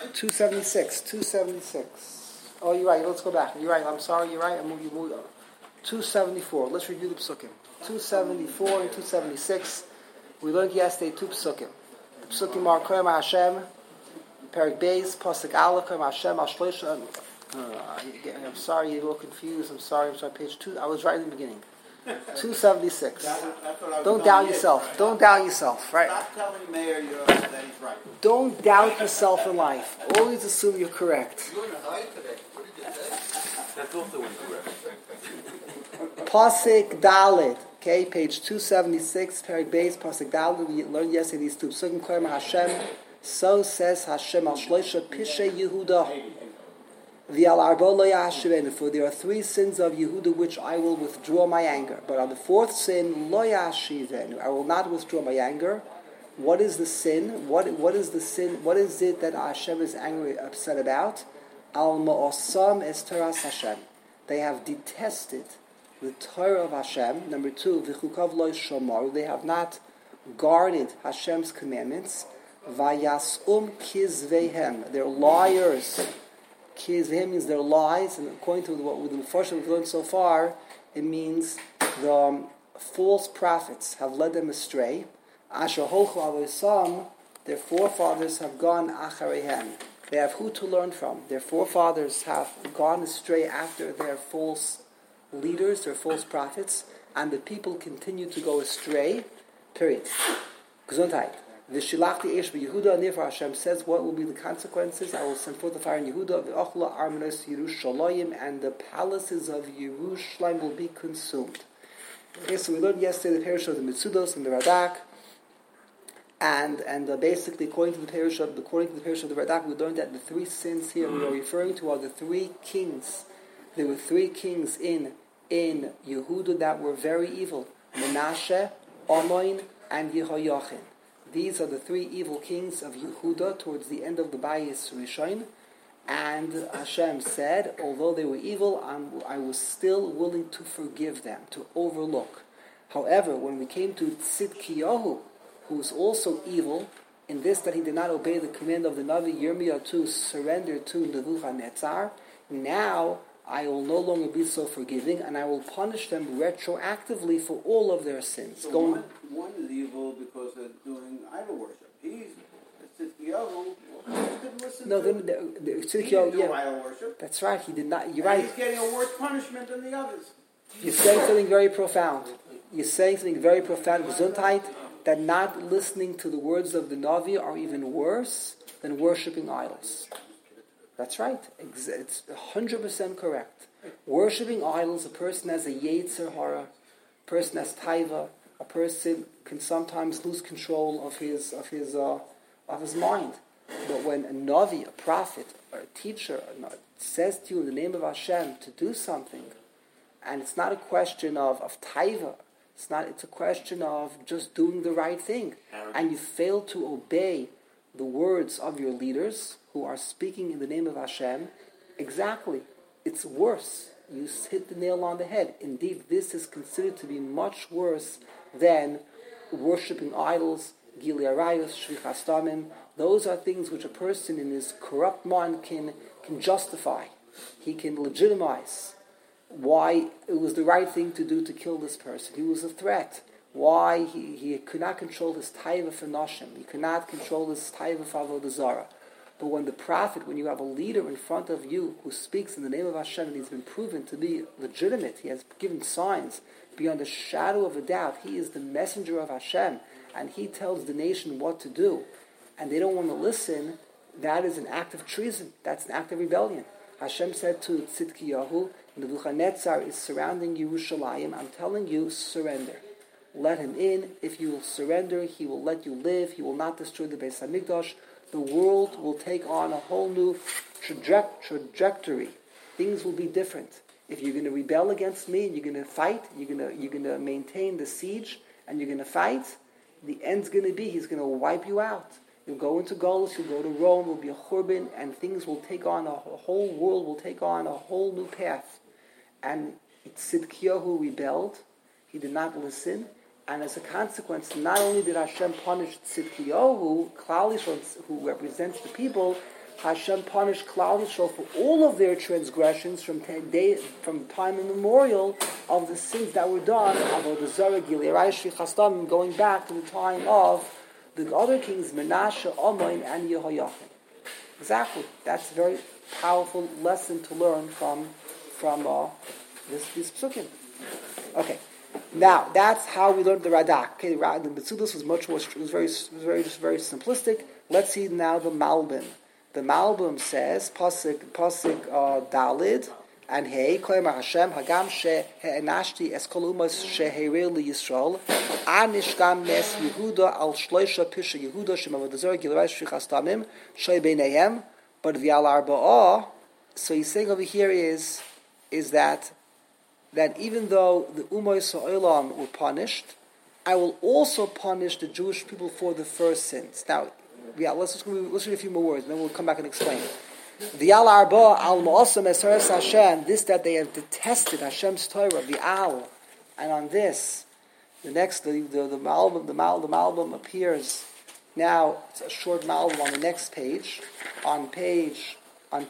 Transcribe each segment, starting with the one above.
276. 276. Oh, you're right. Let's go back. You're right. I'm sorry. You're right. I moved. 274. Let's review the psukim. 274 and 276. We learned yesterday two psukim. The psukim are Koyam Hashem, Perik Beis, Pasuk Aleph, Koyam Hashem, Ashleisha. I'm sorry, you're a little confused. I'm sorry. Page 2. I was right in the beginning. 276. Don't doubt yourself. Don't doubt yourself, right? Stop telling Mayor that he's right. Don't doubt yourself in life. Always assume you're correct. You're in a hurry today. What did you say? That's also incorrect. Pasuk Dalet. Okay, page 276, Perik Beis, Pasuk Dalet. We learned yesterday these two. Psukim Koyam Hashem. So says Hashem al Shloisha Pishe Yehuda. For there are three sins of Yehuda which I will withdraw my anger. But on the fourth sin, lo yashivenu, I will not withdraw my anger. What is the sin? What is the sin? What is it that Hashem is angry, upset about? Al ma'osam es Toras Hashem. They have detested the Torah of Hashem. Number two, v'chukav lo shomar. They have not guarded Hashem's commandments. Vayasum kizvehem. They're liars. Kizvehem means their lies, and according to what the Mepharshim we've learned so far, it means the false prophets have led them astray. Asher holchu avosam, their forefathers have gone acharehem. They have who to learn from. Their forefathers have gone astray after their false leaders, their false prophets, and the people continue to go astray. Period. Gesundheit. V'shilachti eish b'Yehuda, and therefore Hashem says, what will be the consequences? I will send forth the fire in Yehuda, v'ochla armenos Yerushalayim, and the palaces of Yerushalayim will be consumed. Okay, so we learned yesterday the parish of the Mitzudos and the Radak, and basically according to the parish of the Radak, we learned that the three sins here we are referring to are the three kings. There were three kings in Yehuda that were very evil: Menashe, Amoin, and Yehoiachin. These are the three evil kings of Yehuda towards the end of the Bayis Rishon. And Hashem said, although they were evil, I was still willing to forgive them, to overlook. However, when we came to Tzidkiyahu, who was also evil, in this that he did not obey the command of the Navi Yirmiyah to surrender to Nebuchadnezzar, now I will no longer be so forgiving, and I will punish them retroactively for all of their sins. So one is evil because they're doing idol worship. He's Tzidkiyahu. He didn't listen no, to Tzidkiyahu, do idol worship. That's right. He did not. You're And right. he's getting a worse punishment than the others. You're saying something very profound. Gesundheit, that not listening to the words of the Navi are even worse than worshipping idols. That's right. It's 100% correct. Worshipping idols, a person has a Yetzer Hara, a person has Taiva, a person can sometimes lose control of his mind. But when a Navi, a prophet, or a teacher says to you in the name of Hashem to do something, and it's not a question of Taiva, it's a question of just doing the right thing, and you fail to obey the words of your leaders who are speaking in the name of Hashem, exactly, it's worse. You hit the nail on the head. Indeed, this is considered to be much worse than worshipping idols, Gili Arayos, Shvichas Damim. Those are things which a person in his corrupt mind can justify. He can legitimize why it was the right thing to do to kill this person. He was a threat. Why he could not control his taiva for Nashim. He could not control his taiva for Avodah Zarah. But when you have a leader in front of you who speaks in the name of Hashem and he's been proven to be legitimate, he has given signs beyond a shadow of a doubt, he is the messenger of Hashem, and he tells the nation what to do, and they don't want to listen, that is an act of treason. That's an act of rebellion. Hashem said to Tzidkiyahu, Nebuchadnezzar is surrounding Yerushalayim, I'm telling you, surrender. Let him in. If you will surrender, he will let you live. He will not destroy the Beis HaMikdash. The world will take on a whole new trajectory. Things will be different. If you're going to rebel against me and you're going to fight, you're going to maintain the siege, and you're going to fight, the end's going to be he's going to wipe you out. You'll go into Golus, you'll go to Rome, there'll be a Churban, and things will take on a whole world will take on a whole new path. And Tzidkiyahu rebelled. He did not listen. And as a consequence, not only did Hashem punish Tzidkiyahu, Klal Yisrael, who represents the people, Hashem punished Klal Yisrael for all of their transgressions from time immemorial of the sins that were done about the Zarah, Gilead, Shri Chastamim, going back to the time of the other kings, Menashe, Amoin, and Yehoiachin. Exactly. That's a very powerful lesson to learn from these psukim. Okay. Now that's how we learned the Radak. Okay, the Metzudos was much more. It was very simplistic. Let's see now the Malbim. The Malbim says pasuk Dalid and Hey Koyma Hashem Hagam She Heenashti Es Kol Umas Sheheirei Yisrael Anish Gam Nes Yehuda Al Shloisha Pisha Yehuda Shemavadazor Gilead Shri Chastamim Shei Beinayim. But V'al Arba'ah. So he's saying over here is that even though the Umayos Ha'olam were punished, I will also punish the Jewish people for the first sins. Now, let's read a few more words, and then we'll come back and explain. V'al Arba al Ma'asam Esares Hashem, this that they have detested Hashem's Torah, V'al, and on this, the Malbim appears. Now it's a short Malbim on the next page, on page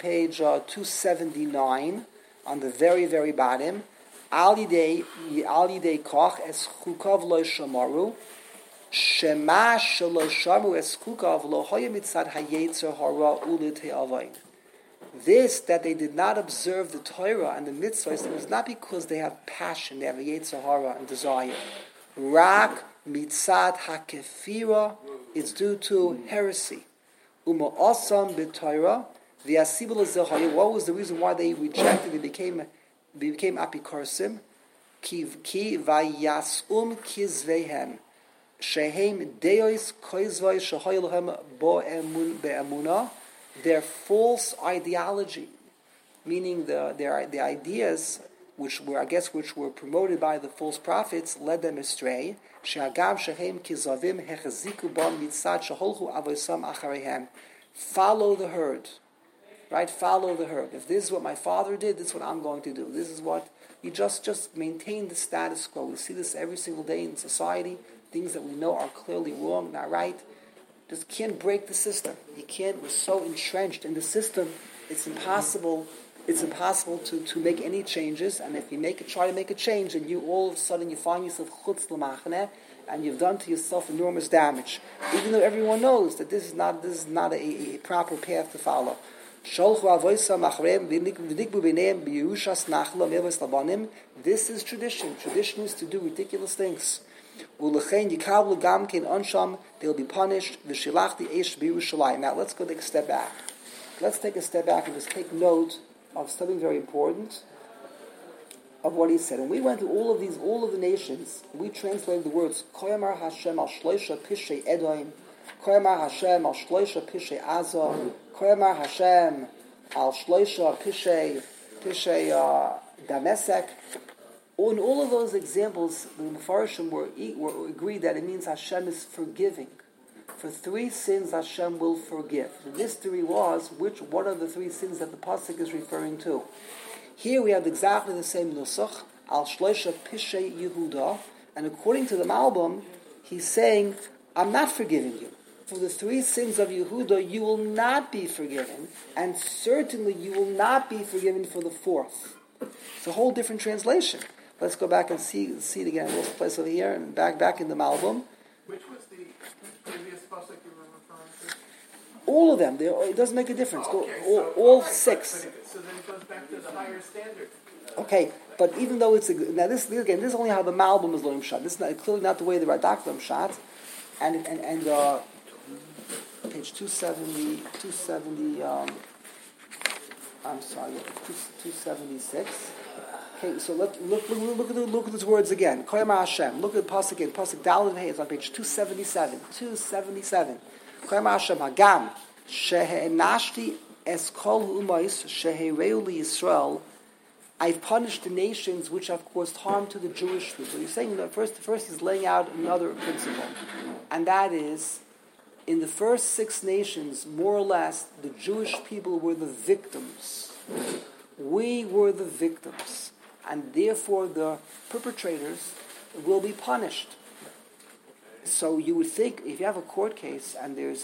279, on the very very bottom. Al yidei koch es chukav lo shamaru, shema shelo shamu es chukav lo hoya mitzad hayetzer hara ulit ha'avayin. This, that they did not observe the Torah and the mitzvahs, it was not because they have passion, they have a yetzer hara and desire. Rak mitzad hakefira, it's due to heresy. Uma osam b'Torah, v'yasibul zehaya. What was the reason why they rejected? They became apikorsim. Ki vayasum kizvehem shehem deos koizvay shehayilhem bo be'emuna. Their false ideology, meaning the ideas which were promoted by the false prophets, led them astray. She'agam shehem kizavim hechaziku bam mitzad sheholchu avoisam acharehem. Follow the herd, right? Follow the herd. If this is what my father did, this is what I'm going to do. This is what you just maintain the status quo. We see this every single day in society. Things that we know are clearly wrong, not right. Just can't break the system. You can't. We're so entrenched in the system. It's impossible. It's impossible to make any changes. And if you try to make a change, and you all of a sudden you find yourself chutz l'machaneh, and you've done to yourself enormous damage, even though everyone knows that this is not a proper path to follow. This is tradition. Tradition is to do ridiculous things. They'll be punished. Now let's go take a step back. Let's take a step back and just take note of something very important of what he said. And we went to all of the nations. We translated the words Koyamar Hashem al Shloisha Pishay Edom, Koyamar Hashem al Shloisha Pishay Azah, Koyamar Hashem al Shloisha Pishay Damesek. In all of those examples, the Mefarshim were agreed that it means Hashem is forgiving. For 3 sins, Hashem will forgive. The mystery was what are the 3 sins that the pasuk is referring to? Here we have exactly the same nusach, al shloisha pishay Yehuda, and according to the Malbim, he's saying, I'm not forgiving you. For the 3 sins of Yehuda, you will not be forgiven, and certainly you will not be forgiven for the 4th. It's a whole different translation. Let's go back and see it again. We'll place over here and back in the Malbim. Which was the previous pasuk you were referring to? All of them. It doesn't make a difference. All 6. So then it goes back to the higher standard. Okay, but even though this is only how the Malbim is learning Pshat. This is clearly not the way the Radak learns Pshat. And page 270. I'm sorry, 276. Okay, so look at these words again. Koyamar Hashem. Look at the pasuk again. Pasuk Daled Hey is on page 277. 277. Koyamar Hashem Hagam Sheheenashti Es Kol Umayis Sheheirei Yisrael. I've punished the nations which have caused harm to the Jewish people. So he's saying that first he's laying out another principle, and that is, in the first 6 nations, more or less, the Jewish people were the victims. We were the victims. And therefore the perpetrators will be punished. So you would think, if you have a court case and there's a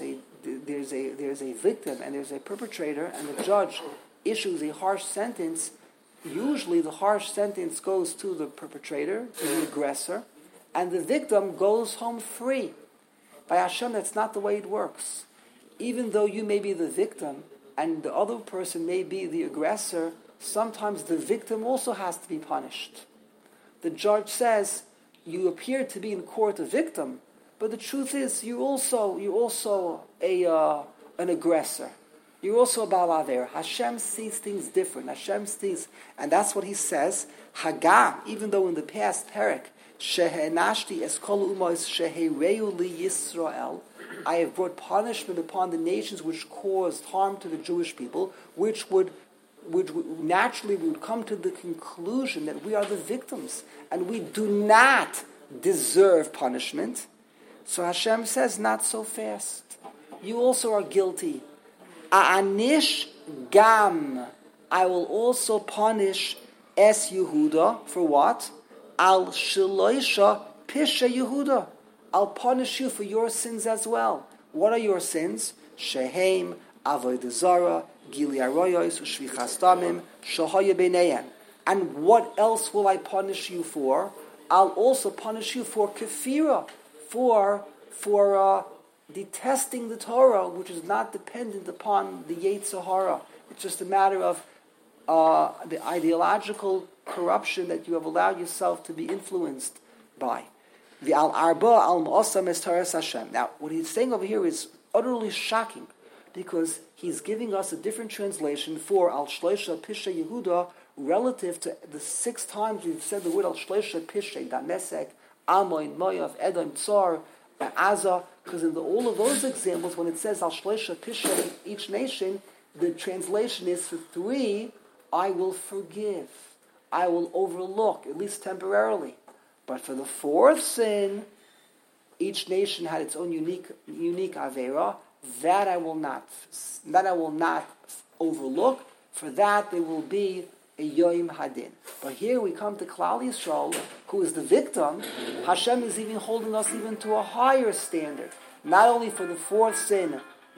there's a victim and there's a perpetrator, and the judge issues a harsh sentence, usually the harsh sentence goes to the perpetrator, to the aggressor, and the victim goes home free. By Hashem, that's not the way it works. Even though you may be the victim and the other person may be the aggressor, sometimes the victim also has to be punished. The judge says, you appear to be in court a victim, but the truth is you're also an aggressor. You're also a Baal Aver. Hashem sees things different. Hashem sees, and that's what he says, Hagam, even though in the past Perek, Shehenashti es kol umos shehereu li Yisrael, I have brought punishment upon the nations which caused harm to the Jewish people, which would naturally we would come to the conclusion that we are the victims and we do not deserve punishment. So Hashem says, not so fast. You also are guilty. A'anish gam. I will also punish es Yehuda for what? Al shiloisha pisha Yehuda. I'll punish you for your sins as well. What are your sins? Shehem, avodah zara, gili aroyos, shvichas damim, shahaya b'neihem. And what else will I punish you for? I'll also punish you for kefira, for detesting the Torah, which is not dependent upon the Yetzer Hara. It's just a matter of the ideological corruption that you have allowed yourself to be influenced by. The al arba al ma'asam es taras Hashem. Now, what he's saying over here is utterly shocking, because he's giving us a different translation for al shleisha pisha Yehuda relative to the 6 times we've said the word al shleisha pisha, Danesek, Amoin, Moav, Edom, Tzor, Azah, because in all of those examples, when it says al shleisha pisha each nation, the translation is for 3, I will forgive, I will overlook, at least temporarily. But for the 4th sin, each nation had its own unique avera. That I will not overlook. For that there will be a yoim hadin. But here we come to Klal Yisrael, who is the victim. Hashem is even holding us even to a higher standard. Not only for the 4th sin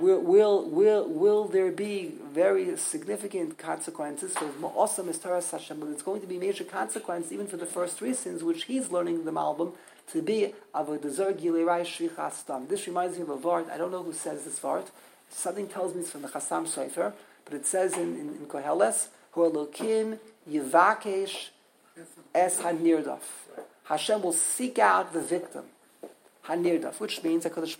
will there be very significant consequences for Ma'asam es taras Hashem, but it's going to be major consequence even for the first 3 sins, which he's learning the Malbim to be avodah zara gilerai shvichas dam. This reminds me of a vart. I don't know who says this vart. Something tells me it's from the Chassam Sofer, but it says in Koheles, Hu Elokim yivakesh es hanirdaf. Hashem will seek out the victim, hanirdaf, which means HaKadosh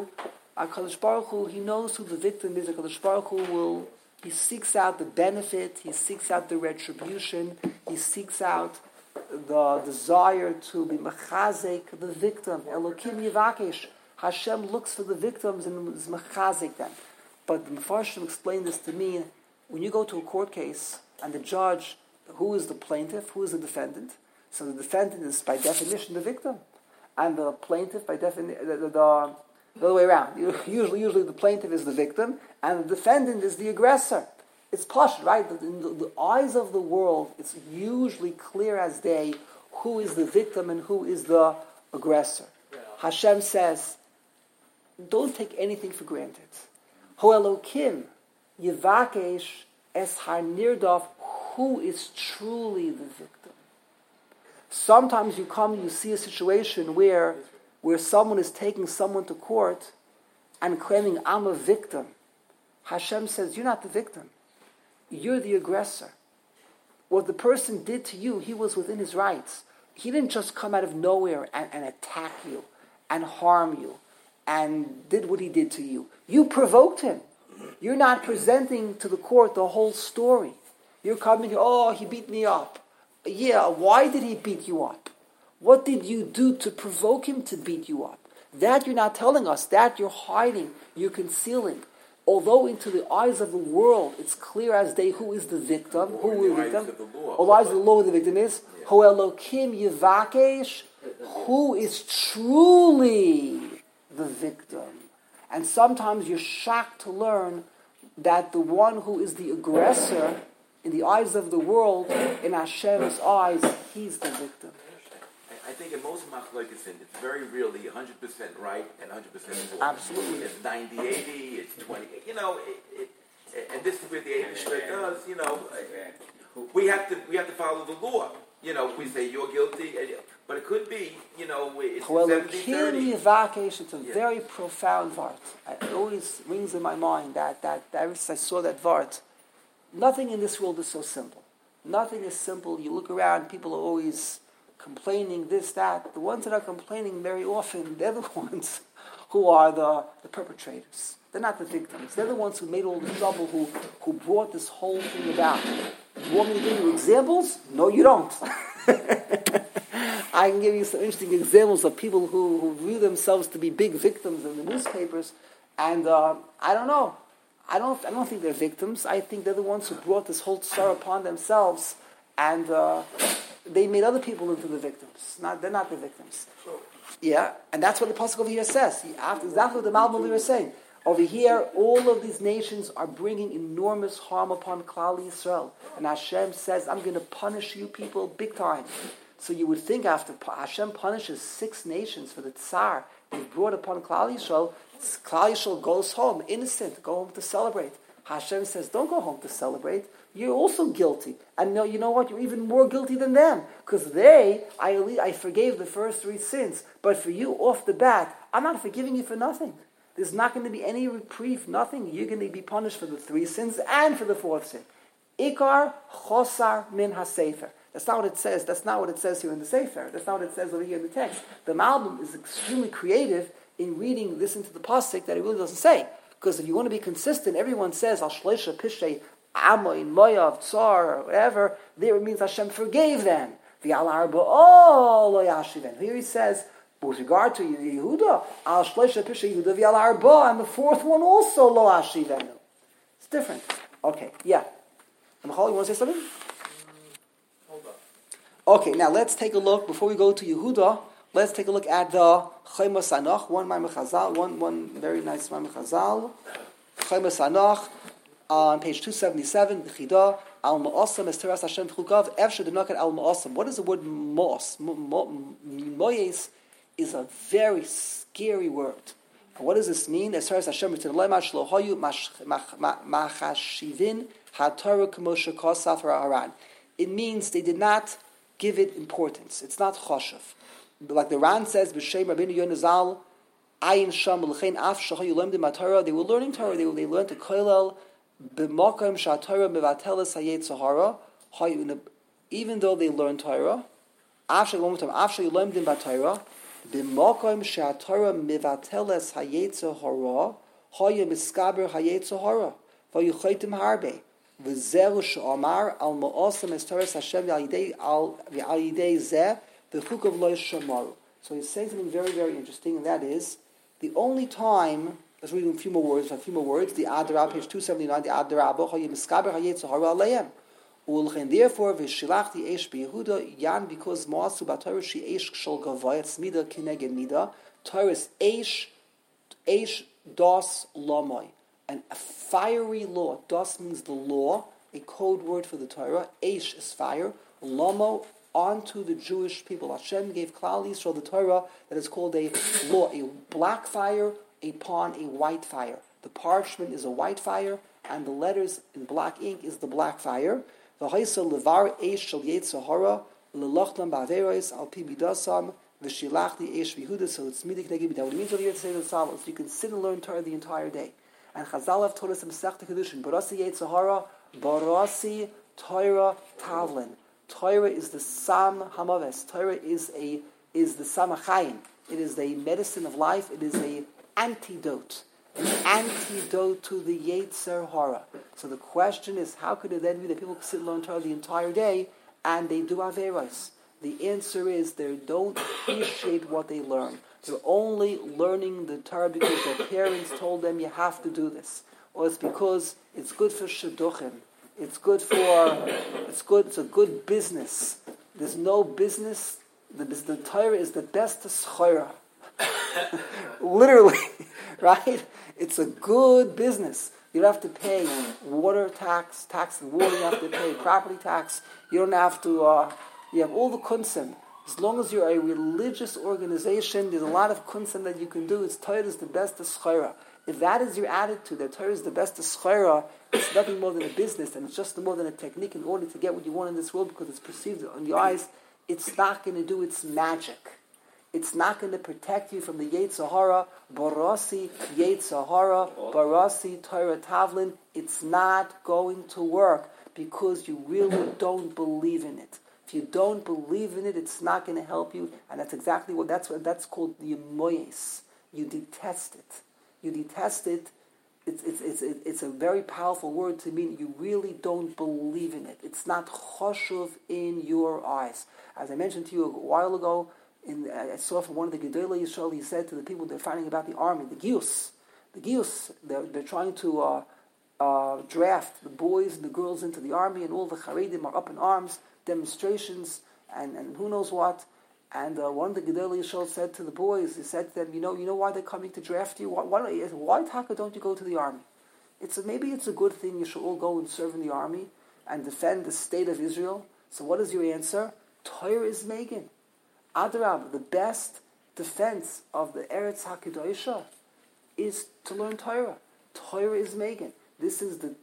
Baruch Hu, he knows who the victim is. HaKadosh Baruch Hu he seeks out the benefit, he seeks out the retribution, he seeks out the desire to be mechazek the victim. Elokim yivakesh. Hashem looks for the victims and is mechazek them. But the Mefarshim explained this to me. When you go to a court case and the judge, who is the plaintiff, who is the defendant? So the defendant is by definition the victim, and the plaintiff by definition the other way around. Usually the plaintiff is the victim, and the defendant is the aggressor. It's posh, right? In the eyes of the world, it's usually clear as day who is the victim and who is the aggressor. Yeah. Hashem says, don't take anything for granted. Hu Elokim yivakesh es hanirdaf, who is truly the victim. Sometimes you see a situation where someone is taking someone to court and claiming, I'm a victim. Hashem says, you're not the victim. You're the aggressor. What the person did to you, he was within his rights. He didn't just come out of nowhere and attack you and harm you and did what he did to you. You provoked him. You're not presenting to the court the whole story. You're coming here, oh, he beat me up. Yeah, why did he beat you up? What did you do to provoke him to beat you up? That you're not telling us. That you're hiding. You're concealing. Although into the eyes of the world, it's clear as day who is the victim. Who is the victim? Or the eyes of the law, the victim is. Hu Elokim yivakesh. Who is truly the victim? And sometimes you're shocked to learn that the one who is the aggressor, in the eyes of the world, in Hashem's eyes, he's the victim. I think in most machlokes, it's very really 100% right and 100% wrong. Absolutely. It's 90-80, it's 20. And this is where the Eibishter does. We have to follow the law. We say you're guilty, but it could be, it's 70-30. It's a very profound vart. It always rings in my mind that ever since I saw that vart, nothing in this world is so simple. Nothing is simple. You look around, people are always complaining, this, that. The ones that are complaining very often, they're the ones who are the perpetrators. They're not the victims. They're the ones who made all the trouble, who brought this whole thing about. You want me to give you examples? No, you don't. I can give you some interesting examples of people who view themselves to be big victims in the newspapers, and I don't know. I don't think they're victims. I think they're the ones who brought this whole sorrow upon themselves, and they made other people into the victims. They're not the victims. Yeah, and that's what the pasuk over here says. Exactly what the Malbim over here is saying. Over here, all of these nations are bringing enormous harm upon Klal Yisrael, and Hashem says, "I'm going to punish you people big time." So you would think after Hashem punishes 6 nations for the tsar they've brought upon Klal Yisrael goes home, innocent, go home to celebrate. Hashem says, don't go home to celebrate. You're also guilty. And you know what? You're even more guilty than them. Because I forgave the first 3 sins. But for you, off the bat, I'm not forgiving you for nothing. There's not going to be any reprieve, nothing. You're going to be punished for the 3 sins and for the 4th sin. Ikar chosar min ha-sefer. That's not what it says. That's not what it says here in the Sefer. That's not what it says over here in the text. The Malbim is extremely creative in reading this into the pasuk that it really doesn't say. Because if you want to be consistent, everyone says al shleisha pishrei amoin moyav tsar or whatever. There it means Hashem forgave them. The al arba lo yashiven. Here he says with regard to Yehuda al shleisha pishrei Yehuda v'al arba, and the 4th one also lo yashivenu. It's different. Okay, yeah. Michal, you want to say something? Okay, now let's take a look, before we go to Yehuda, let's take a look at the Chaimas Anoch, one Maimon Chazal, one very nice Maimon Chazal. Chaimas Anoch, on page 277, the Chidah, Al Ma'asam, Esteras Hashem Chukav, Efshe Denokat Al Ma'asam. What is the word Mo'as? Mo'es is a very scary word. And what does this mean? Esteras Hashem Shlohayu Machashivin HaTorah K'moshe Kosaf Haran. It means they did not give it importance. It's not choshev. Like the Ran says, B'Shem Rabbeinu Yonazal, Ayin Sham L'chein Af Shachayu Lemdim HaTorah. They were learning Torah. They learned to koilel b'makom sha'Torah mevateles hayet Sahara. Even though they learned Torah, Af Shachayu Lemdim HaTorah, b'makom sha'Torah mevateles hayet Sahara, Hayu Miskaber hayet Sahara, Vayu Chaitim Harbe. V'zeru she'amar al ma'asam esteres Hashem v'al yidei zeh v'chukav lo yishamaru. So he's saying something very, very interesting, and that is the only time. Let's read a few more words. The Adarab, page 279. The Adarab, hayim miskaber hayet zahara aleihem. Ulchen therefore v'shilachti eish beYehuda yan because ma'asu b'Torah she eish shel gavayat smida kineged mida. Torah is eish das lamoy. And a fiery law. Das means the law, a code word for the Torah. Eish is fire. Lomo, onto the Jewish people. Hashem gave Klal Yisrael the Torah that is called a law, a black fire upon a white fire. The parchment is a white fire, and the letters in black ink is the black fire. V'haisa levar eish shel yetzahara lelachlam ba'averos al pi midasam v'shilachli eish v'Yehuda. So it's midik neged midah. What it means over here to say the Psalms, you can sit and learn Torah the entire day. And Chazal have told us in Masechta Kedushin, Barasi Yetzahara, Barasi Torah Tavlin. Torah is the Sam Hamaves. Torah is the Sam HaChaim. It is the medicine of life. It is an antidote to the Yetzer Hara. So the question is, how could it then be that people can sit and learn Torah the entire day and they do Averos? The answer is they don't appreciate what they learn. They're only learning the Torah because their parents told them you have to do this, or it's because it's good for shidduchim. It's a good business. There's no business. The Torah is the best schora. Literally, right? It's a good business. You don't have to pay water tax and water. You have to pay property tax. You don't have to. You have all the kunsim. As long as you're a religious organization, there's a lot of kunsten that you can do. It's Torah is the best schara. If that is your attitude, that Torah is the best schara, it's nothing more than a business, and it's just more than a technique in order to get what you want in this world because it's perceived on your eyes. It's not going to do its magic. It's not going to protect you from the Yetzer Hara, Barasi, Yetzer Hara, Barasi, Torah Tavlin. It's not going to work because you really don't believe in it. If you don't believe in it, it's not going to help you, and that's exactly that's called the Moyes. You detest it. You detest it. It's a very powerful word to mean you really don't believe in it. It's not choshuv in your eyes. As I mentioned to you a while ago, I saw from one of the Gedolei Yisrael, he said to the people they're fighting about the army, the Giyus, they're trying to draft the boys and the girls into the army, and all the Charedim are up in arms, demonstrations, and who knows what. And one of the Gedolei Yisrael said to the boys, he said to them, you know why they're coming to draft you? Why Taka don't you go to the army? Maybe it's a good thing you should all go and serve in the army and defend the state of Israel. So what is your answer? Torah is Megan. Adrab, the best defense of the Eretz HaKadoshah is to learn Torah. Torah is Megan. This is the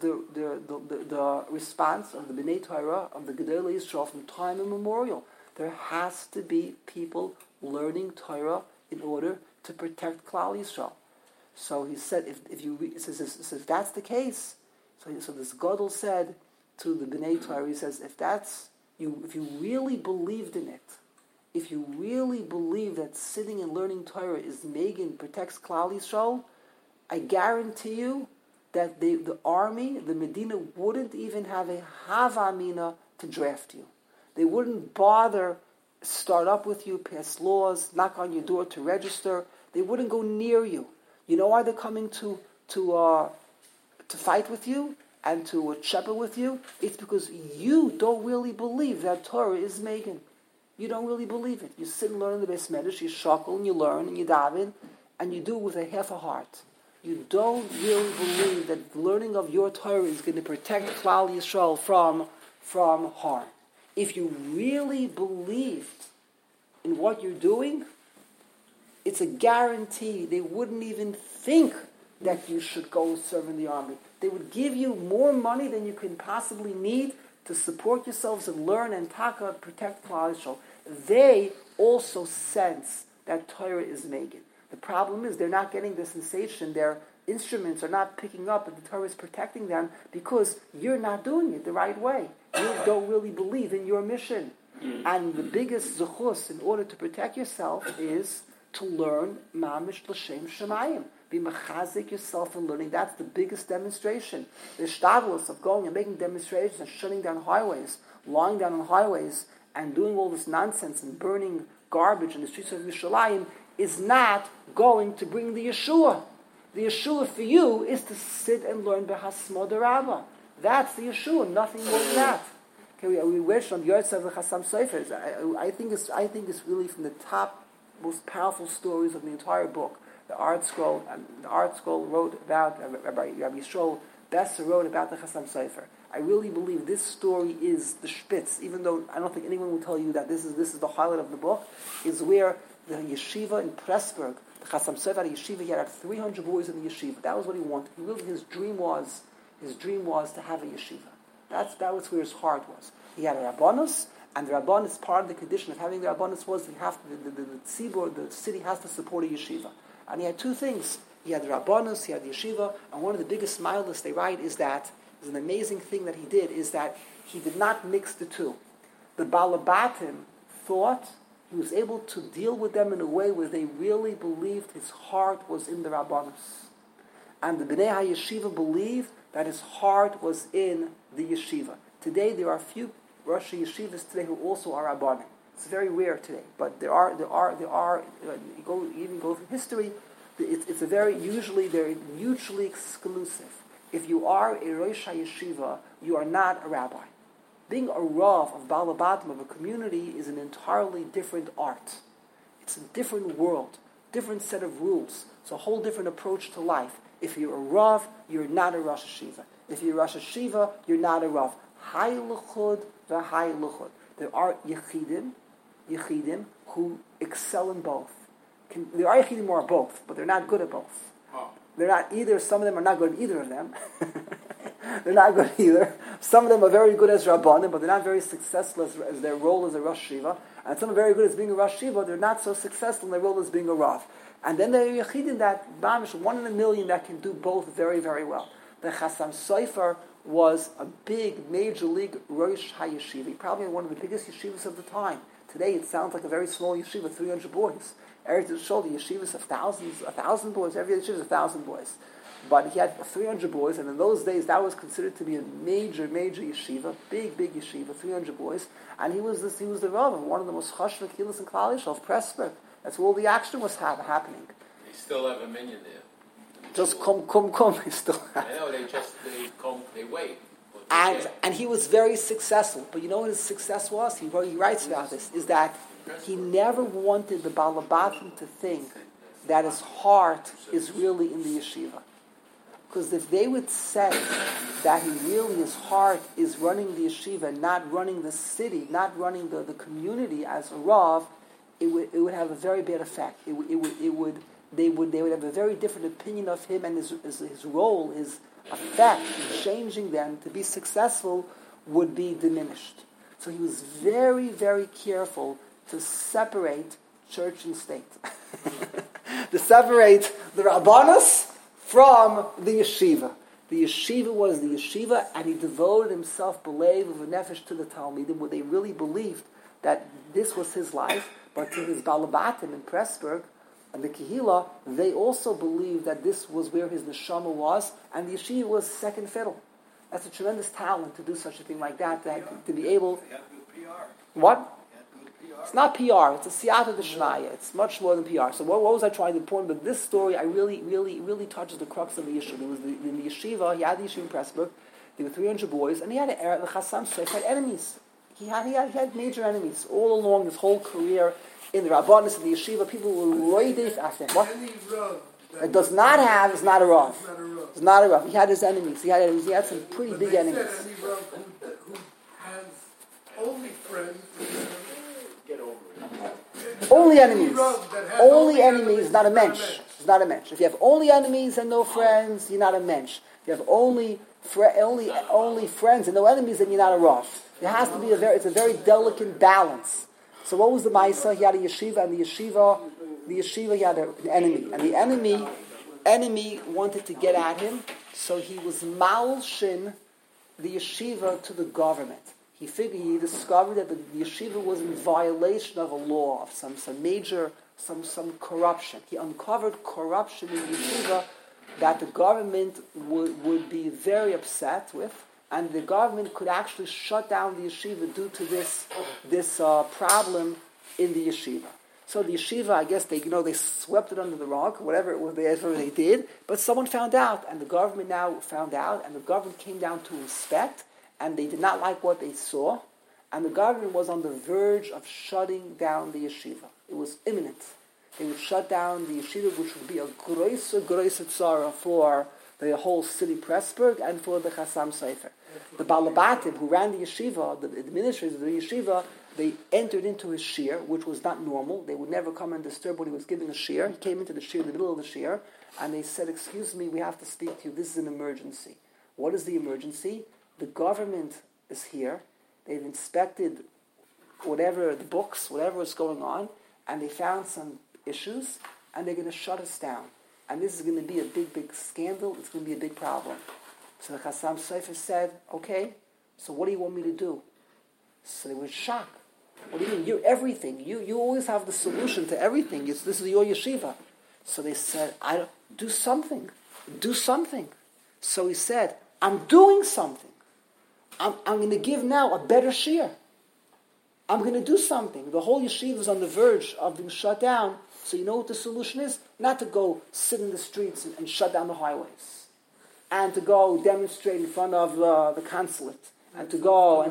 response of the Bnei Torah, of the Gedolei Yisrael from time immemorial. There has to be people learning Torah in order to protect Klal Yisrael. So he said, if that's the case, so this Gadol said to the Bnei Torah, he says, if you really believed in it, if you really believe that sitting and learning Torah is Megan, protects Klal Yisrael, I guarantee you that the army, the Medina, wouldn't even have a Havamina to draft you. They wouldn't bother start up with you, pass laws, knock on your door to register. They wouldn't go near you. You know why they're coming to fight with you and to shepherd with you? It's because you don't really believe that Torah is Megan. You don't really believe it. You sit and learn in the Beis Medrash, you shackle and you learn and you daven, and you do it with a half a heart. You don't really believe that the learning of your Torah is going to protect Klal Yisrael from harm. If you really believed in what you're doing, it's a guarantee they wouldn't even think that you should go serve in the army. They would give you more money than you can possibly need to support yourselves and learn and taka protect Klal Yisrael. They also sense that Torah is Megan. The problem is they're not getting the sensation. Their instruments are not picking up that the Torah is protecting them because you're not doing it the right way. You don't really believe in your mission. And the biggest zechus in order to protect yourself is to learn mamish l'shem shemayim. Be mechazik yourself in learning. That's the biggest demonstration. The shtadlus of going and making demonstrations and shutting down highways, lying down on highways, and doing all this nonsense and burning garbage in the streets of Yerushalayim is not going to bring the Yeshua. The Yeshua for you is to sit and learn B'Hasmod Rabbah. That's the Yeshua, nothing more than that. Okay, we wish on Yotzev the Chassam Sofer. I think it's really from the top, most powerful stories of the entire book. The Art Scroll wrote about Rabbi Yisrael Besser wrote about the Chassam Sofer. I really believe this story is the spitz, even though I don't think anyone will tell you that this is the highlight of the book, is where the yeshiva in Pressburg, the Chassam Sofer had a yeshiva, he had 300 boys in the yeshiva. That was what he wanted. His dream was to have a yeshiva. That was where his heart was. He had a Rabbanus, and the Rabbanus, part of the condition of having the Rabbanus was the city has to support a yeshiva. And he had two things. He had the Rabbanus, he had the yeshiva, and one of the biggest smiles they write is that, is an amazing thing that he did, is that he did not mix the two. The Balabatim thought he was able to deal with them in a way where they really believed his heart was in the Rabbanus. And the Bnei HaYeshiva believed that his heart was in the yeshiva. Today there are few Rosh Yeshivas today who also are Rabbanim. It's very rare today, but there are. You go through history. They're mutually exclusive. If you are a Rosh HaYeshiva, you are not a rabbi. Being a Rav of Balabatim of a community is an entirely different art. It's a different world, different set of rules. It's a whole different approach to life. If you're a Rav, you're not a Rosh HaYeshiva. If you're a Rosh HaYeshiva, you're not a Rav. Hay luchud v'hay luchud. There are Yechidim, Yechidim who excel in both. There are Yechidim who are both, but they're not good at both. They're not either. Some of them are not good at either of them. They're not good either. Some of them are very good as Rabbanim, but they're not very successful as their role as a Rosh Shiva. And some are very good as being a Rosh Shiva, they're not so successful in their role as being a Rav. And then there are Yechidim that, Mamish, 1 in a million, that can do both very, very well. The Chassam Sofer was a big, major league Rosh HaYeshiva, probably one of the biggest yeshivas of the time. Today it sounds like a very small yeshiva, 300 boys. Eretz Yisrael, the yeshivas of thousands, 1,000 boys. Every yeshiva is 1,000 boys. But he had 300 boys, and in those days that was considered to be a major, major yeshiva, big, big yeshiva, 300 boys. And he was the Rav of one of the most chashuv kehillas in Klal Yisrael, of Pressburg. That's where all the action was happening. They still have a minion there. Just come. He still have. I know, they wait. And he was very successful. But you know what his success was? He writes about this, is that he never wanted the Balabatim to think that his heart is really in the yeshiva. Because if they would say that his heart is running the yeshiva, not running the city, not running the community as a Rav, it would have a very bad effect. They would have a very different opinion of him, and his role, his effect in changing them to be successful would be diminished. So he was very, very careful to separate church and state. To separate the Rabbanos from the yeshiva. The yeshiva was the yeshiva, and he devoted himself, belev of a nefesh, to the Talmidim, where they really believed that this was his life. But to his Balabatim in Pressburg and the Kehillah, they also believed that this was where his neshama was, and the yeshiva was second fiddle. That's a tremendous talent to do such a thing like that, to be able... What? It's not PR. It's a siyata d'shmaya. It's much more than PR. So what was I trying to point? But this story, I really touches the crux of the issue. There was in the yeshiva. He had the yeshiva in Pressburg. There were 300 boys, and he had the Chassam Sofer had enemies. He had major enemies all along his whole career in the Rabbanis and the yeshiva. People were roidif after him. What? It does not have. It's not a Rav. It's not a Rav. He had his enemies. He had some pretty big enemies. Any Rav who has only friends. Get over it. Only enemies. Only enemies, not a mensch. It's not a mensch. If you have only enemies and no friends, you're not a mensch. If you have only friends and no enemies, then you're not a Rav. There has to be it's a very delicate balance. So what was the Maisa? He had a yeshiva, and the yeshiva he had an enemy. And the enemy wanted to get at him, so he was malshin the yeshiva to the government. He discovered that the yeshiva was in violation of a law, of some major, some corruption. He uncovered corruption in the yeshiva that the government would be very upset with, and the government could actually shut down the yeshiva due to this problem in the yeshiva. So the yeshiva, I guess they swept it under the rug, whatever they did, but someone found out, and the government now found out, and the government came down to inspect, and they did not like what they saw, and the government was on the verge of shutting down the yeshiva. It was imminent. They would shut down the yeshiva, which would be a groisa tzara for the whole city Pressburg and for the Chassam Sofer. The Balabatim, who ran the yeshiva, the administrators of the yeshiva, they entered into his shir, which was not normal. They would never come and disturb when he was giving a shir. He came into the shir in the middle of the shir, and they said, "Excuse me, we have to speak to you. This is an emergency." What is the emergency? The government is here. They've inspected whatever the books, whatever is going on, and they found some issues, and they're going to shut us down. And this is going to be a big, big scandal. It's going to be a big problem. So the Chassam Sofer said, "Okay, so what do you want me to do?" So they were shocked. What do you mean? You're everything. You always have the solution to everything. This is your yeshiva. So they said, do something. Do something. So he said, "I'm doing something. I'm going to give now a better shir. I'm going to do something." The whole yeshiva is on the verge of being shut down. So you know what the solution is? Not to go sit in the streets and shut down the highways, and to go demonstrate in front of the consulate, and to